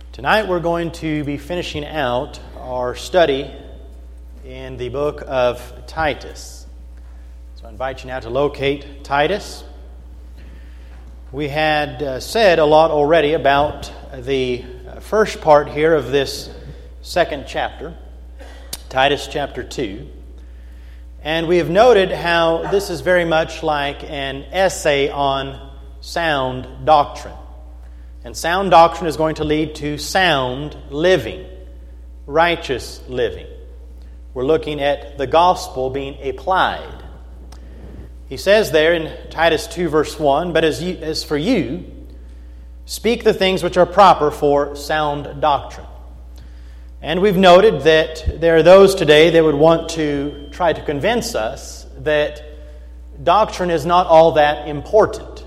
Tonight we're going to be finishing out our study in the book of Titus. So I invite you now to locate Titus. We had said a lot already about the first part here of this second chapter, Titus chapter 2. And we have noted how this is very much like an essay on sound doctrine. And sound doctrine is going to lead to sound living, righteous living. We're looking at the gospel being applied. He says there in Titus 2 verse 1, "But as for you, speak the things which are proper for sound doctrine." And we've noted that there are those today that would want to try to convince us that doctrine is not all that important.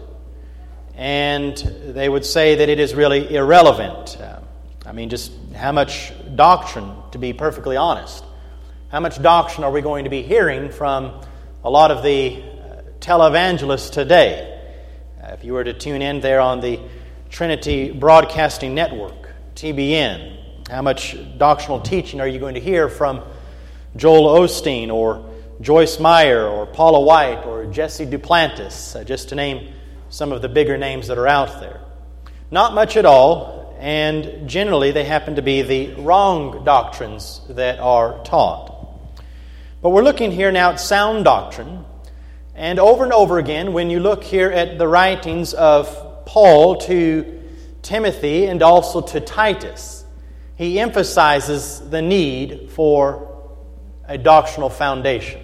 And they would say that it is really irrelevant. Just how much doctrine, to be perfectly honest, how much doctrine are we going to be hearing from a lot of the televangelists today? If you were to tune in there on the Trinity Broadcasting Network, TBN, how much doctrinal teaching are you going to hear from Joel Osteen or Joyce Meyer or Paula White or Jesse Duplantis, just to name some of the bigger names that are out there? Not much at all, and generally they happen to be the wrong doctrines that are taught. But we're looking here now at sound doctrine, and over again, when you look here at the writings of Paul to Timothy and also to Titus, he emphasizes the need for a doctrinal foundation.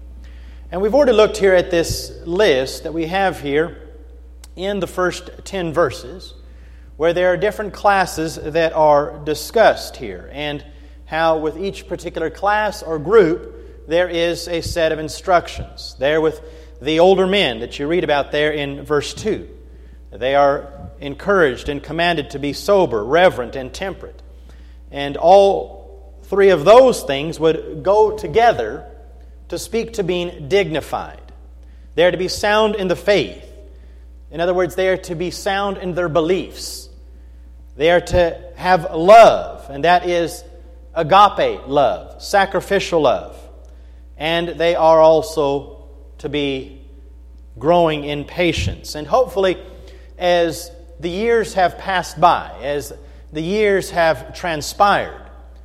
And we've already looked here at this list that we have here in the first 10 verses, where there are different classes that are discussed here, and how with each particular class or group there is a set of instructions. There with the older men that you read about there in verse 2. They are encouraged and commanded to be sober, reverent, and temperate. And all three of those things would go together to speak to being dignified. They are to be sound in the faith. In other words, they are to be sound in their beliefs. They are to have love, and that is agape love, sacrificial love. And they are also to be growing in patience. And hopefully, as the years have passed by, as the years have transpired,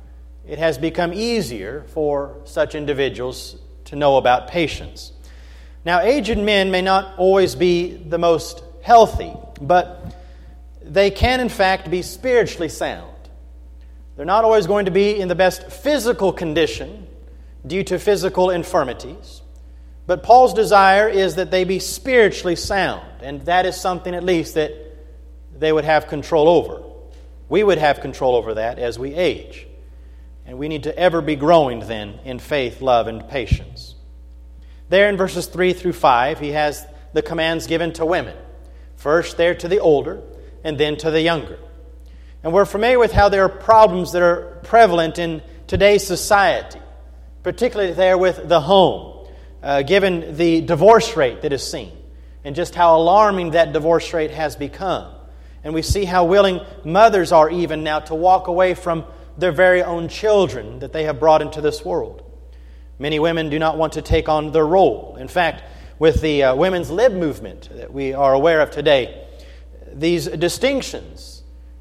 it has become easier for such individuals to know about patience. Now, aged men may not always be the most healthy, but they can in fact be spiritually sound. They're not always going to be in the best physical condition due to physical infirmities, but Paul's desire is that they be spiritually sound, and that is something at least that they would have control over. We would have control over that as we age, and we need to ever be growing then in faith, love, and patience. There in verses 3 through 5, he has the commands given to women. First there to the older, and then to the younger. And we're familiar with how there are problems that are prevalent in today's society, particularly there with the home, given the divorce rate that is seen, and just how alarming that divorce rate has become. And we see how willing mothers are even now to walk away from their very own children that they have brought into this world. Many women do not want to take on their role. In fact, with the women's lib movement that we are aware of today, these distinctions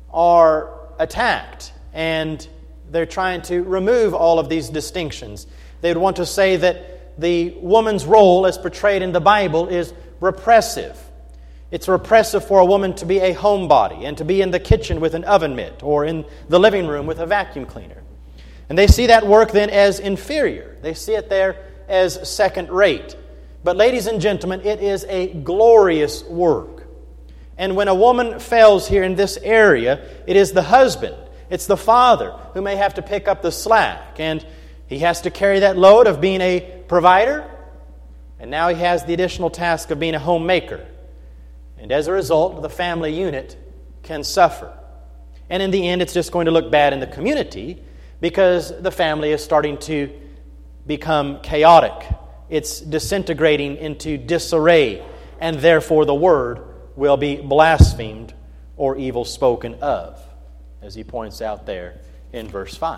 are attacked, and they're trying to remove all of these distinctions. They would want to say that the woman's role as portrayed in the Bible is repressive. It's repressive for a woman to be a homebody and to be in the kitchen with an oven mitt or in the living room with a vacuum cleaner. And they see that work then as inferior. They see it there as second rate. But ladies and gentlemen, it is a glorious work. And when a woman fails here in this area, it is the husband, it's the father who may have to pick up the slack. And he has to carry that load of being a provider. And now he has the additional task of being a homemaker. And as a result, the family unit can suffer. And in the end, it's just going to look bad in the community, because the family is starting to become chaotic. It's disintegrating into disarray, and therefore the word will be blasphemed or evil spoken of. as he points out there in verse 5.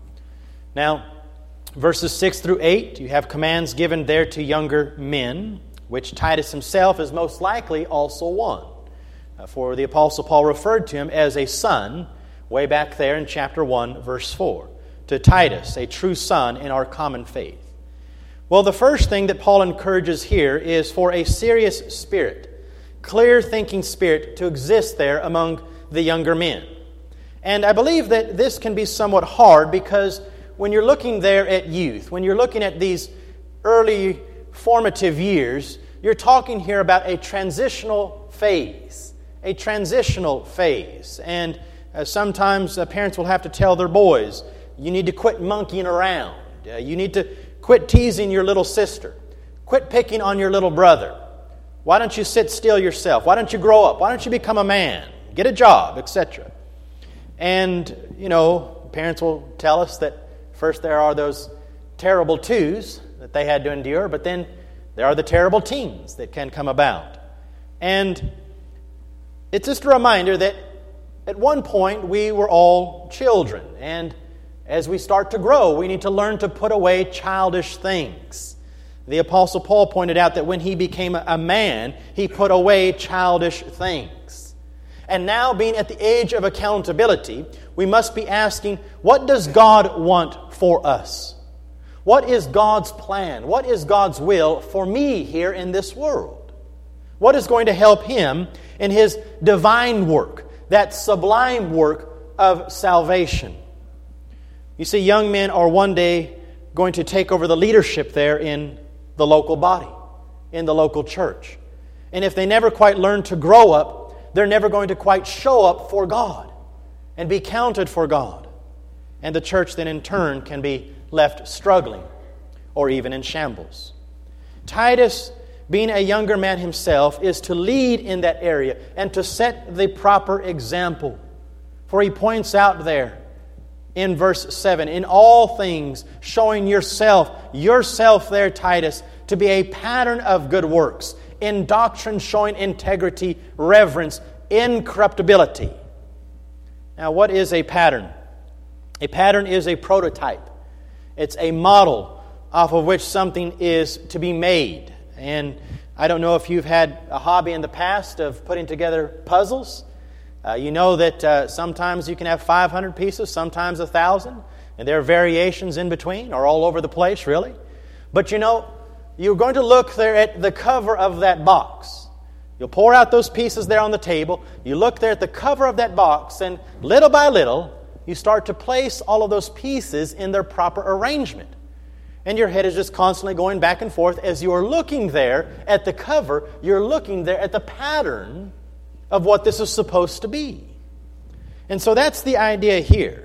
Now, verses 6 through 8, you have commands given there to younger men, which Titus himself is most likely also one. For the Apostle Paul referred to him as a son way back there in chapter 1, verse 4. To Titus, a true son in our common faith. Well, the first thing that Paul encourages here is for a serious spirit, clear-thinking spirit to exist there among the younger men. And I believe that this can be somewhat hard because when you're looking there at youth, when you're looking at these early formative years, you're talking here about a transitional phase. A transitional phase. And sometimes parents will have to tell their boys, you need to quit monkeying around. You need to quit teasing your little sister. Quit picking on your little brother. Why don't you sit still yourself? Why don't you grow up? Why don't you become a man? Get a job, etc. And, parents will tell us that first there are those terrible twos that they had to endure, but then there are the terrible teens that can come about. And it's just a reminder that at one point we were all children, and as we start to grow, we need to learn to put away childish things. The Apostle Paul pointed out that when he became a man, he put away childish things. And now, being at the age of accountability, we must be asking, what does God want for us? What is God's plan? What is God's will for me here in this world? What is going to help Him in His divine work, that sublime work of salvation? You see, young men are one day going to take over the leadership there in the local body, in the local church. And if they never quite learn to grow up, they're never going to quite show up for God and be counted for God. And the church then in turn can be left struggling or even in shambles. Titus, being a younger man himself, is to lead in that area and to set the proper example. For he points out there in verse 7, in all things showing yourself there, Titus, to be a pattern of good works, in doctrine showing integrity, reverence, incorruptibility. Now, what is a pattern? A pattern is a prototype. It's a model off of which something is to be made. And I don't know if you've had a hobby in the past of putting together puzzles. You know that sometimes you can have 500 pieces, sometimes 1,000, and there are variations in between, or all over the place, really. But you're going to look there at the cover of that box. You'll pour out those pieces there on the table. You look there at the cover of that box, and little by little, you start to place all of those pieces in their proper arrangement. And your head is just constantly going back and forth as you are looking there at the cover. You're looking there at the pattern of what this is supposed to be. And so that's the idea here.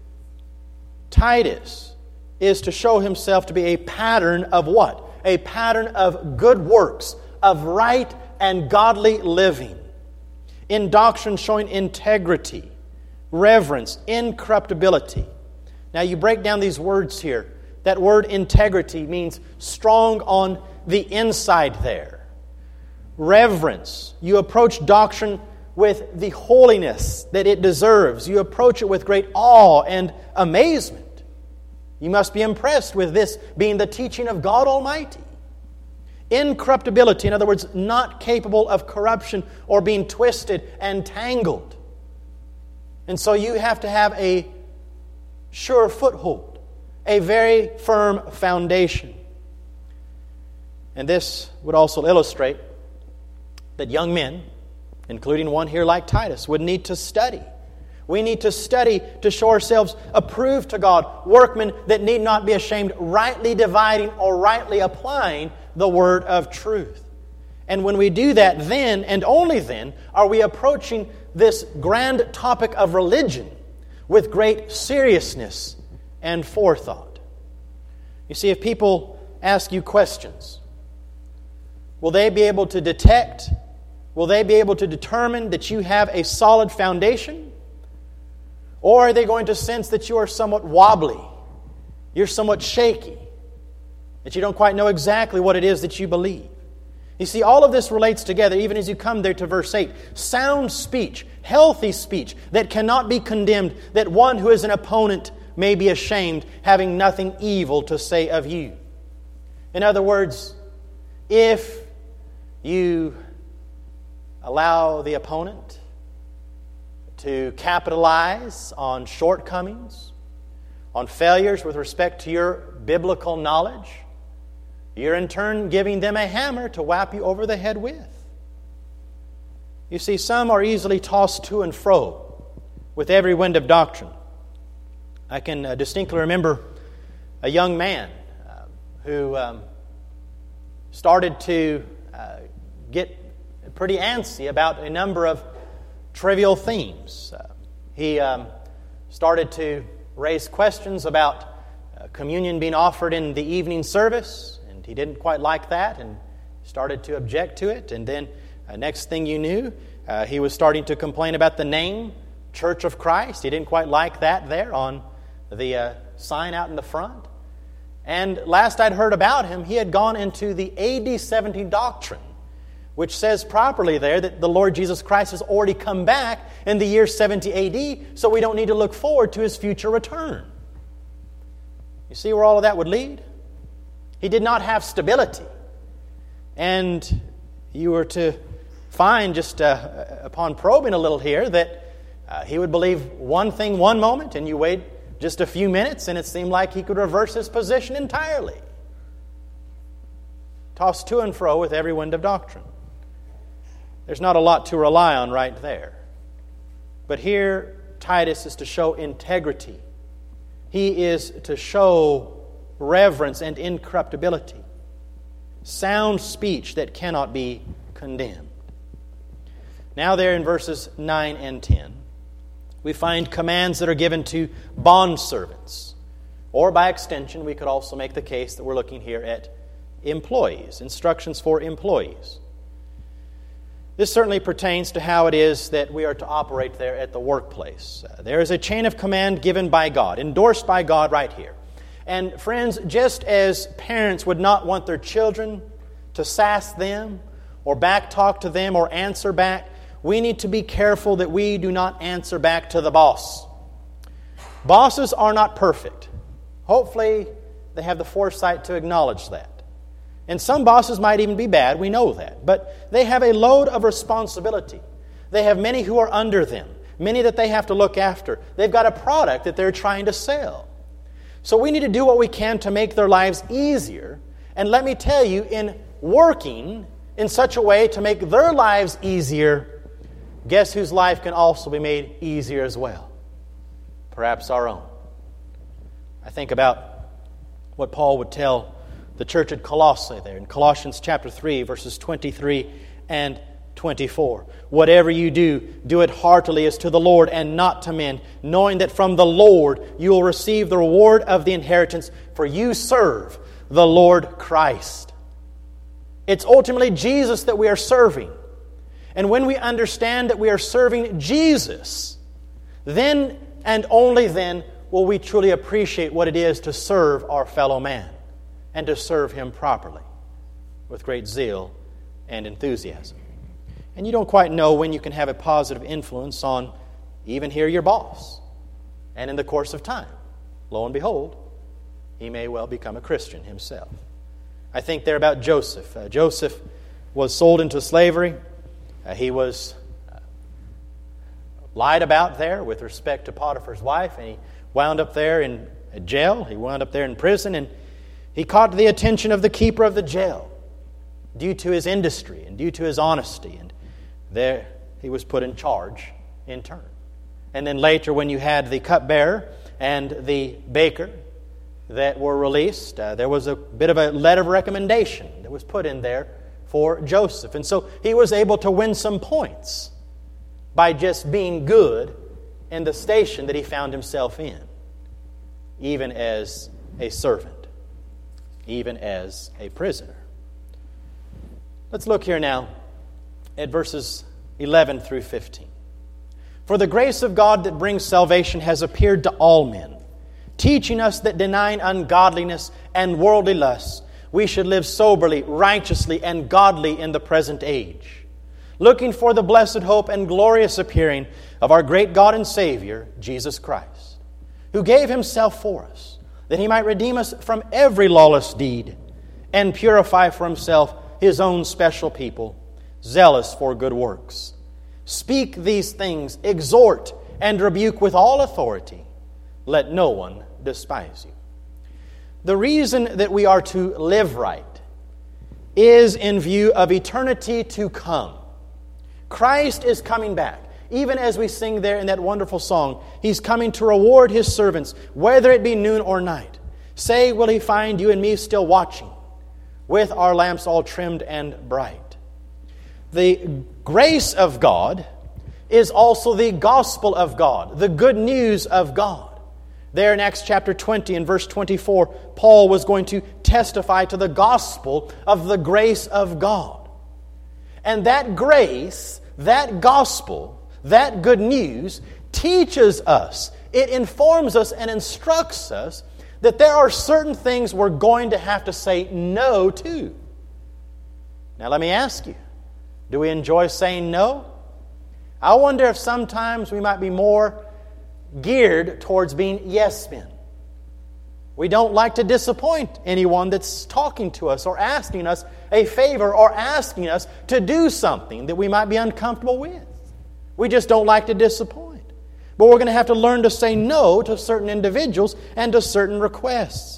Titus is to show himself to be a pattern of what? A pattern of good works, of right and godly living, in doctrine showing integrity, reverence, incorruptibility. Now you break down these words here. That word integrity means strong on the inside there. Reverence. You approach doctrine with the holiness that it deserves. You approach it with great awe and amazement. You must be impressed with this being the teaching of God Almighty. Incorruptibility, in other words, not capable of corruption or being twisted and tangled. And so you have to have a sure foothold, a very firm foundation. And this would also illustrate that young men, including one here like Titus, would need to study. We need to study to show ourselves approved to God, workmen that need not be ashamed, rightly dividing or rightly applying the word of truth. And when we do that, then and only then are we approaching this grand topic of religion with great seriousness and forethought. You see, if people ask you questions, will they be able to detect, will they be able to determine that you have a solid foundation? Or are they going to sense that you are somewhat wobbly, you're somewhat shaky, that you don't quite know exactly what it is that you believe? You see, all of this relates together, even as you come there to verse 8. Sound speech, healthy speech, that cannot be condemned, that one who is an opponent may be ashamed, having nothing evil to say of you. In other words, if you allow the opponent to capitalize on shortcomings, on failures with respect to your biblical knowledge, you're in turn giving them a hammer to whap you over the head with. You see, some are easily tossed to and fro with every wind of doctrine. I can distinctly remember a young man who started to get pretty antsy about a number of trivial themes. He started to raise questions about communion being offered in the evening service, and he didn't quite like that and started to object to it. And then next thing you knew, he was starting to complain about the name Church of Christ. He didn't quite like that there on the sign out in the front. And last I'd heard about him, he had gone into the AD 70 doctrine, which says properly there that the Lord Jesus Christ has already come back in the year 70 AD, so we don't need to look forward to His future return. You see where all of that would lead? He did not have stability. And you were to find, just upon probing a little here, that he would believe one thing one moment, and you wait just a few minutes, and it seemed like he could reverse his position entirely. Tossed to and fro with every wind of doctrine. There's not a lot to rely on right there. But here, Titus is to show integrity. He is to show reverence and incorruptibility. Sound speech that cannot be condemned. Now there in verses 9 and 10, we find commands that are given to bondservants. Or by extension, we could also make the case that we're looking here at employees, instructions for employees. This certainly pertains to how it is that we are to operate there at the workplace. There is a chain of command given by God, endorsed by God right here. And friends, just as parents would not want their children to sass them or backtalk to them or answer back, we need to be careful that we do not answer back to the boss. Bosses are not perfect. Hopefully, they have the foresight to acknowledge that. And some bosses might even be bad, we know that. But they have a load of responsibility. They have many who are under them, many that they have to look after. They've got a product that they're trying to sell. So we need to do what we can to make their lives easier. And let me tell you, in working in such a way to make their lives easier, guess whose life can also be made easier as well? Perhaps our own. I think about what Paul would tell the church at Colossae there in Colossians chapter 3, verses 23 and 24. Whatever you do, do it heartily as to the Lord and not to men, knowing that from the Lord you will receive the reward of the inheritance, for you serve the Lord Christ. It's ultimately Jesus that we are serving. And when we understand that we are serving Jesus, then and only then will we truly appreciate what it is to serve our fellow man and to serve Him properly with great zeal and enthusiasm. And you don't quite know when you can have a positive influence on even here your boss. And in the course of time, lo and behold, he may well become a Christian himself. I think there about Joseph. Joseph was sold into slavery. He was lied about there with respect to Potiphar's wife, and he wound up there in jail. He wound up there in prison, and he caught the attention of the keeper of the jail due to his industry and due to his honesty. And there he was put in charge in turn. And then later, when you had the cupbearer and the baker that were released, there was a bit of a letter of recommendation that was put in there for Joseph. And so he was able to win some points by just being good in the station that he found himself in, even as a servant, even as a prisoner. Let's look here now at verses 11 through 15. For the grace of God that brings salvation has appeared to all men, teaching us that denying ungodliness and worldly lusts, we should live soberly, righteously, and godly in the present age, looking for the blessed hope and glorious appearing of our great God and Savior, Jesus Christ, who gave Himself for us, that He might redeem us from every lawless deed and purify for Himself His own special people, zealous for good works. Speak these things, exhort and rebuke with all authority. Let no one despise you. The reason that we are to live right is in view of eternity to come. Christ is coming back. Even as we sing there in that wonderful song, He's coming to reward His servants, whether it be noon or night. Say, will He find you and me still watching, with our lamps all trimmed and bright? The grace of God is also the gospel of God, the good news of God. There in Acts chapter 20 and verse 24, Paul was going to testify to the gospel of the grace of God. And that grace, that gospel, that good news teaches us, it informs us and instructs us that there are certain things we're going to have to say no to. Now let me ask you, do we enjoy saying no? I wonder if sometimes we might be more geared towards being yes men. We don't like to disappoint anyone that's talking to us or asking us a favor or asking us to do something that we might be uncomfortable with. We just don't like to disappoint. But we're going to have to learn to say no to certain individuals and to certain requests.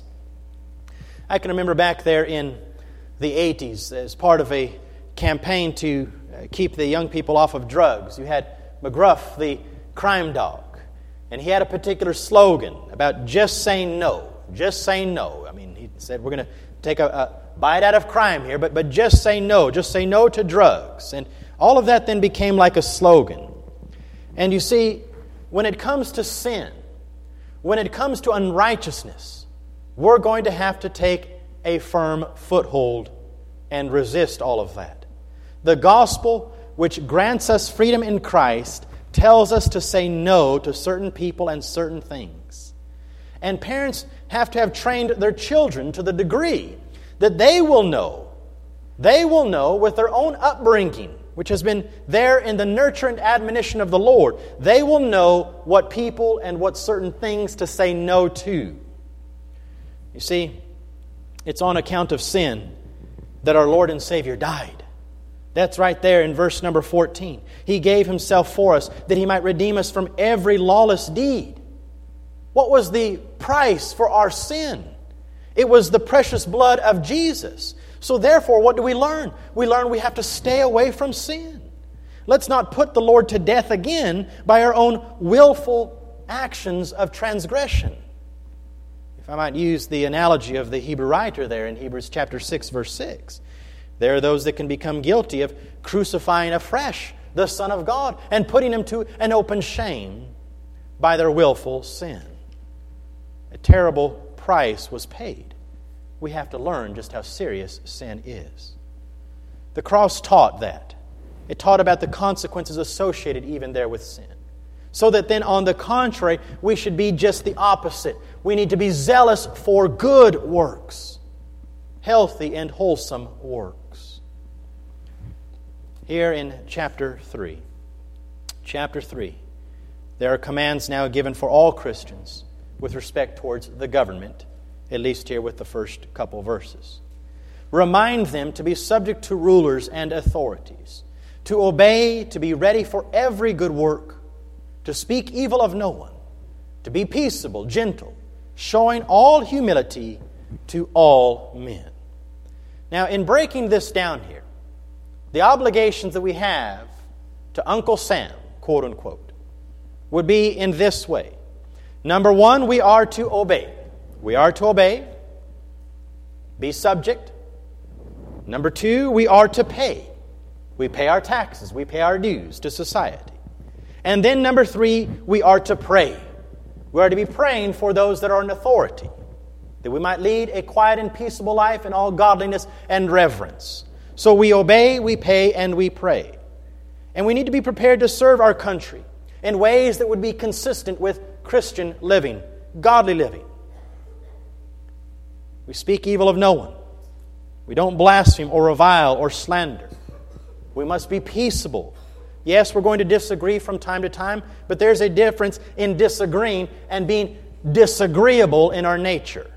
I can remember back there in the 80s as part of a campaign to keep the young people off of drugs. You had McGruff, the crime dog. And he had a particular slogan about just saying no. Just saying no. I mean, he said, we're going to take a bite out of crime here, but just say no. Just say no to drugs. And all of that then became like a slogan. And you see, when it comes to sin, when it comes to unrighteousness, we're going to have to take a firm foothold and resist all of that. The gospel, which grants us freedom in Christ, tells us to say no to certain people and certain things. And parents have to have trained their children to the degree that they will know with their own upbringing, which has been there in the nurture and admonition of the Lord, they will know what people and what certain things to say no to. You see, it's on account of sin that our Lord and Savior died. That's right there in verse number 14. He gave Himself for us that He might redeem us from every lawless deed. What was the price for our sin? It was the precious blood of Jesus. So therefore, what do we learn? We learn we have to stay away from sin. Let's not put the Lord to death again by our own willful actions of transgression. If I might use the analogy of the Hebrew writer there in Hebrews chapter 6, verse 6. There are those that can become guilty of crucifying afresh the Son of God and putting Him to an open shame by their willful sin. A terrible price was paid. We have to learn just how serious sin is. The cross taught that. It taught about the consequences associated even there with sin. So that then, on the contrary, we should be just the opposite. We need to be zealous for good works, healthy and wholesome works. Here in chapter 3, there are commands now given for all Christians with respect towards the government, at least here with the first couple verses. Remind them to be subject to rulers and authorities, to obey, to be ready for every good work, to speak evil of no one, to be peaceable, gentle, showing all humility to all men. Now, in breaking this down here, the obligations that we have to Uncle Sam, quote unquote, would be in this way. Number one, we are to obey. We are to obey, be subject. Number two, we are to pay. We pay our taxes, we pay our dues to society. And then number three, we are to pray. We are to be praying for those that are in authority, that we might lead a quiet and peaceable life in all godliness and reverence. So we obey, we pay, and we pray. And we need to be prepared to serve our country in ways that would be consistent with Christian living, godly living. We speak evil of no one. We don't blaspheme or revile or slander. We must be peaceable. Yes, we're going to disagree from time to time, but there's a difference in disagreeing and being disagreeable in our nature.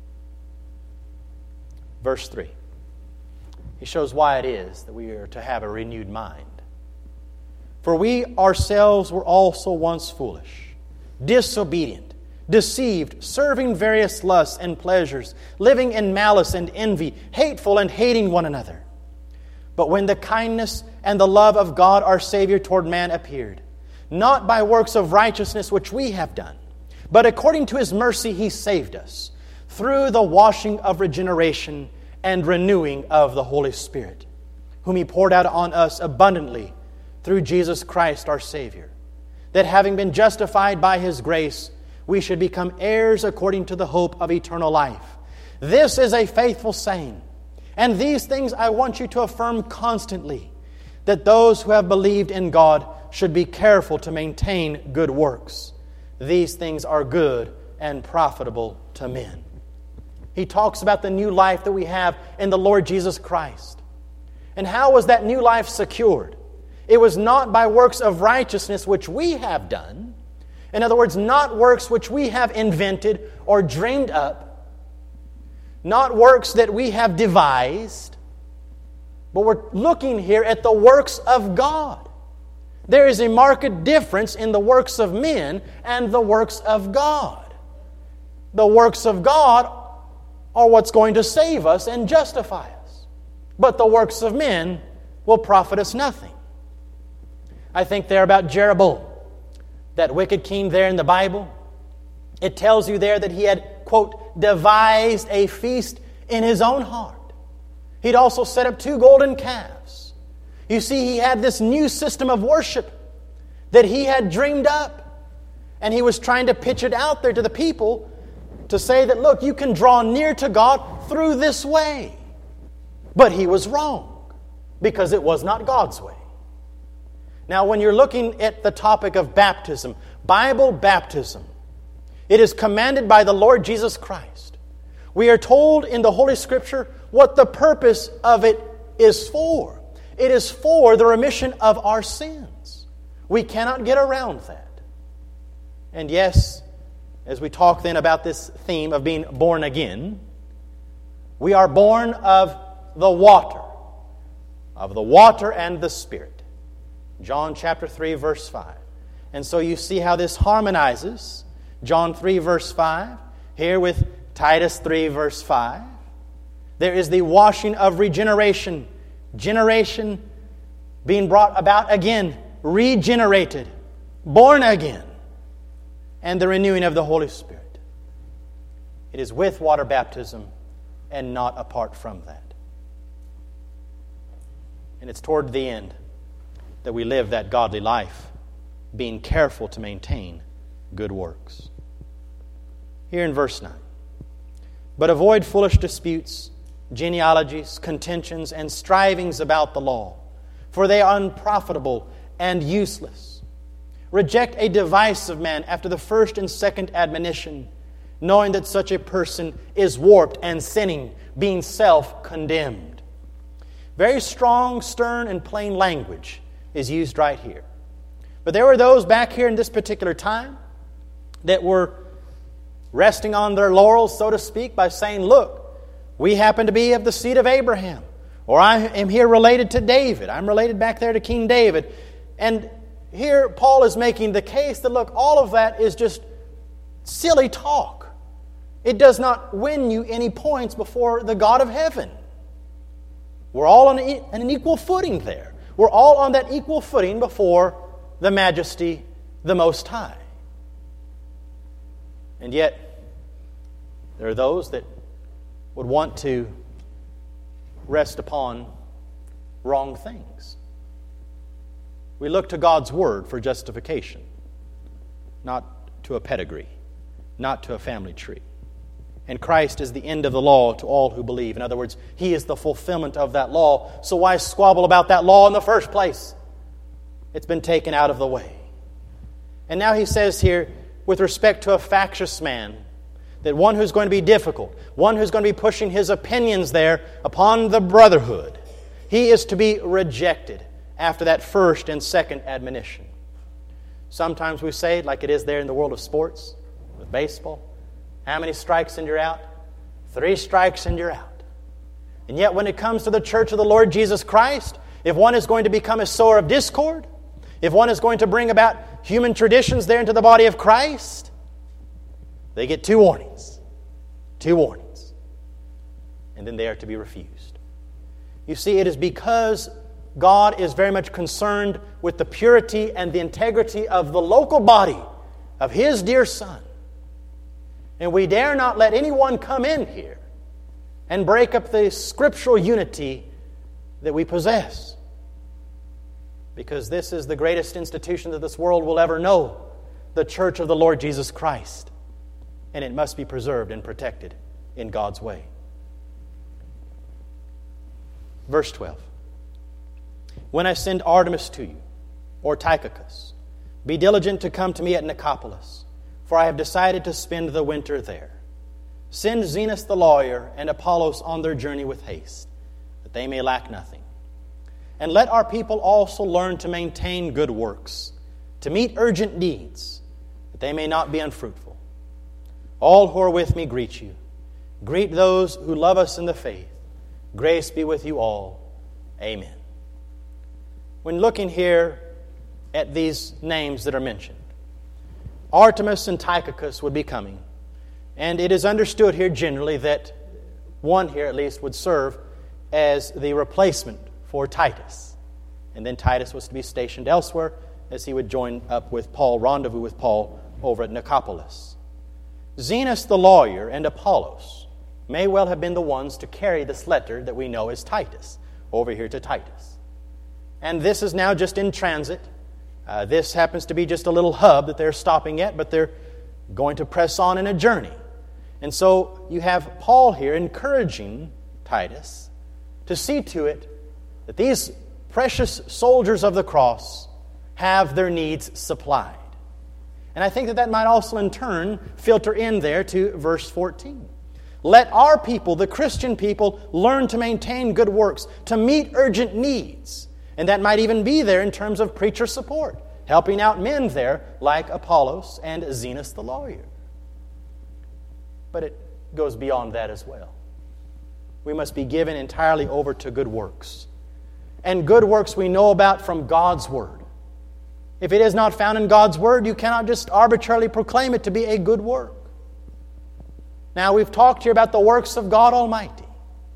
Verse 3. He shows why it is that we are to have a renewed mind. For we ourselves were also once foolish, disobedient, deceived, serving various lusts and pleasures, living in malice and envy, hateful and hating one another. But when the kindness and the love of God our Savior toward man appeared, not by works of righteousness which we have done, but according to His mercy He saved us, through the washing of regeneration and renewing of the Holy Spirit, whom He poured out on us abundantly through Jesus Christ our Savior, that having been justified by His grace, we should become heirs according to the hope of eternal life. This is a faithful saying, and these things I want you to affirm constantly, that those who have believed in God should be careful to maintain good works. These things are good and profitable to men. He talks about the new life that we have in the Lord Jesus Christ. And how was that new life secured? It was not by works of righteousness which we have done. In other words, not works which we have invented or dreamed up. Not works that we have devised. But we're looking here at the works of God. There is a marked difference in the works of men and the works of God. The works of God are what's going to save us and justify us. But the works of men will profit us nothing. I think there about Jeroboam, that wicked king there in the Bible. It tells you there that he had, quote, devised a feast in his own heart. He'd also set up 2 golden calves. You see, he had this new system of worship that he had dreamed up. And he was trying to pitch it out there to the people to say that, look, you can draw near to God through this way. But he was wrong, because it was not God's way. Now, when you're looking at the topic of baptism, Bible baptism, it is commanded by the Lord Jesus Christ. We are told in the Holy Scripture what the purpose of it is for. It is for the remission of our sins. We cannot get around that. And yes, as we talk then about this theme of being born again, we are born of the water and the Spirit. John chapter 3, verse 5. And so you see how this harmonizes John 3, verse 5, here with Titus 3, verse 5. There is the washing of regeneration. Generation being brought about again, regenerated, born again. And the renewing of the Holy Spirit. It is with water baptism and not apart from that. And it's toward the end that we live that godly life, being careful to maintain good works. Here in verse 9. But avoid foolish disputes, genealogies, contentions, and strivings about the law, for they are unprofitable and useless. Reject a divisive man after the first and second admonition, knowing that such a person is warped and sinning, being self-condemned. Very strong, stern, and plain language is used right here. But there were those back here in this particular time that were resting on their laurels, so to speak, by saying, look, we happen to be of the seed of Abraham. Or I am here related to David. I'm related back there to King David. And here Paul is making the case that, look, all of that is just silly talk. It does not win you any points before the God of heaven. We're all on an equal footing there. We're all on that equal footing before the Majesty, the Most High. And yet, there are those that would want to rest upon wrong things. We look to God's Word for justification, not to a pedigree, not to a family tree. And Christ is the end of the law to all who believe. In other words, He is the fulfillment of that law. So why squabble about that law in the first place? It's been taken out of the way. And now he says here, with respect to a factious man, that one who's going to be difficult, one who's going to be pushing his opinions there upon the brotherhood, he is to be rejected after that first and second admonition. Sometimes we say it like it is there in the world of sports, with baseball. How many strikes and you're out? 3 strikes and you're out. And yet when it comes to the church of the Lord Jesus Christ, if one is going to become a sower of discord, if one is going to bring about human traditions there into the body of Christ, they get 2 warnings. 2 warnings. And then they are to be refused. You see, it is because God is very much concerned with the purity and the integrity of the local body of His dear Son. And we dare not let anyone come in here and break up the scriptural unity that we possess. Because this is the greatest institution that this world will ever know, the church of the Lord Jesus Christ. And it must be preserved and protected in God's way. Verse 12. When I send Artemas to you, or Tychicus, be diligent to come to me at Nicopolis, for I have decided to spend the winter there. Send Zenas the lawyer and Apollos on their journey with haste, that they may lack nothing. And let our people also learn to maintain good works, to meet urgent needs, that they may not be unfruitful. All who are with me greet you. Greet those who love us in the faith. Grace be with you all. Amen. When looking here at these names that are mentioned, Artemas and Tychicus would be coming. And it is understood here generally that one here at least would serve as the replacement for Titus. And then Titus was to be stationed elsewhere as he would join up with Paul, rendezvous with Paul over at Nicopolis. Zenas the lawyer and Apollos may well have been the ones to carry this letter that we know as Titus over here to Titus. And this is now just in transit. This happens to be just a little hub that they're stopping at, but they're going to press on in a journey. And so you have Paul here encouraging Titus to see to it that these precious soldiers of the cross have their needs supplied. And I think that might also in turn filter in there to verse 14. Let our people, the Christian people, learn to maintain good works, to meet urgent needs. And that might even be there in terms of preacher support, helping out men there like Apollos and Zenas the lawyer. But it goes beyond that as well. We must be given entirely over to good works. And good works we know about from God's Word. If it is not found in God's Word, you cannot just arbitrarily proclaim it to be a good work. Now, we've talked here about the works of God Almighty.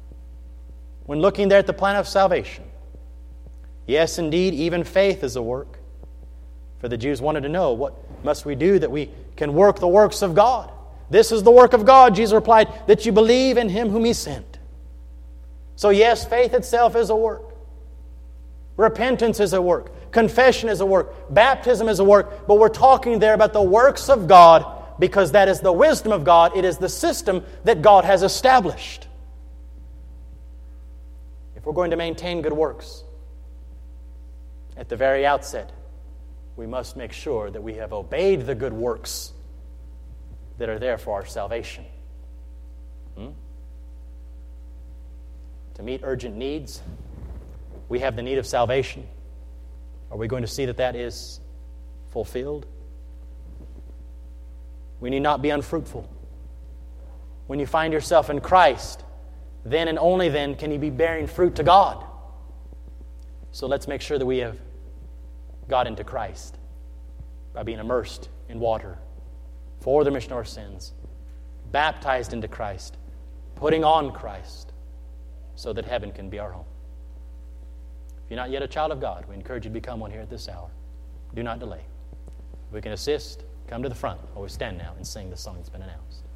When looking there at the plan of salvation, yes, indeed, even faith is a work. For the Jews wanted to know, what must we do that we can work the works of God? This is the work of God, Jesus replied, that you believe in Him whom He sent. So yes, faith itself is a work. Repentance is a work. Confession is a work. Baptism is a work. But we're talking there about the works of God because that is the wisdom of God. It is the system that God has established. If we're going to maintain good works, at the very outset, we must make sure that we have obeyed the good works that are there for our salvation. To meet urgent needs, we have the need of salvation. Are we going to see that that is fulfilled? We need not be unfruitful. When you find yourself in Christ, then and only then can you be bearing fruit to God. So let's make sure that we have got into Christ by being immersed in water for the remission of our sins, baptized into Christ, putting on Christ, so that heaven can be our home. If you're not yet a child of God, we encourage you to become one here at this hour. Do not delay. If we can assist, come to the front while we stand now and sing the song that's been announced.